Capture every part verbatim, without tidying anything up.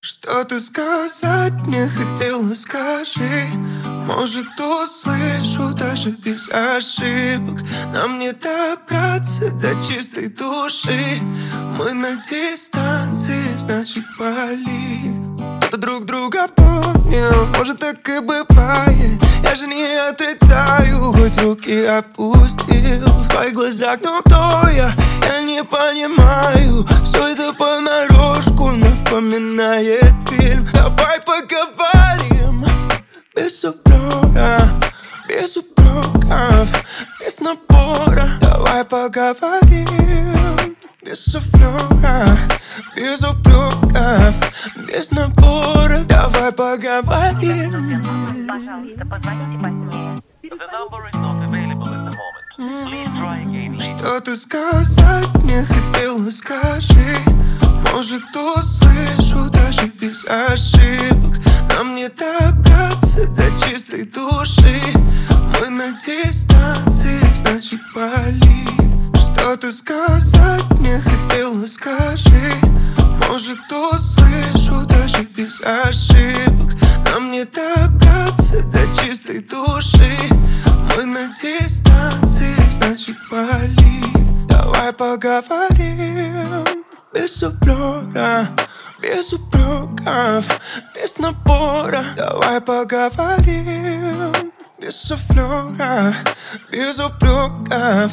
Что ты сказать мне хотела, скажи. Может, услышу даже без ошибок. Нам не добраться до чистой души. Мы на дистанции, значит болит. Кто-то друг друга помнил, может, так и бывает. Я же не отрицаю, хоть руки опустил. В твоих глазах, но кто я? Я не понимаю. Все это понарошку напоминает фильм. Давай поговорим без упрека, без упреков, без напора. Давай поговорим без суфлера, без упреков, без напора. Давай поговорим. Пожалуйста, позвоните позднее. The number is not available at the moment. Please try again later. Что ты сказать мне хотела, скажи. Может, услышу даже без ошибок. Нам не добраться до чистой души. Мы на дистанции, значит болит. Что ты сказать мне хотела, скажи. Может, услышу даже без ошибок. Нам не добраться до чистой души. Мы на дистанции, значит болит. Давай поговорим без упрека, без упреков, без напора. Давай поговорим без суфлера, без упреков.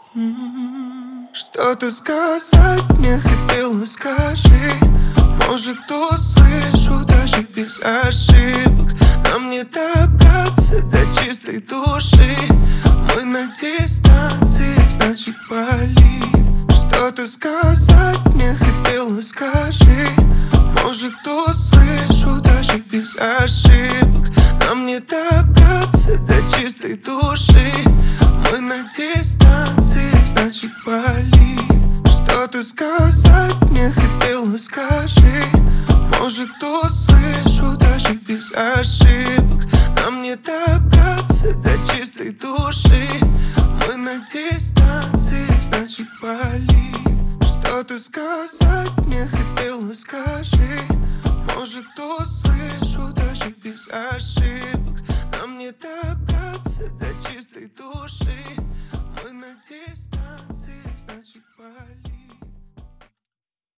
Что ты сказать мне хотела, скажи. Может, услышу даже без ошибок. Нам не добраться до чистой души. Мы на дистанции, значит болит. Что ты сказать мне хотела, скажи. Может, услышу даже без ошибок. Нам не добраться до чистой души. Мы на дистанции, значит болит. Что ты сказать мне хотела, скажи. Может, услышу даже без ошибок. Нам не добраться до чистой души. Мы на дистанции, значит болит. Что ты сказать мне хотела, скажи. Может, услышу даже без ошибок.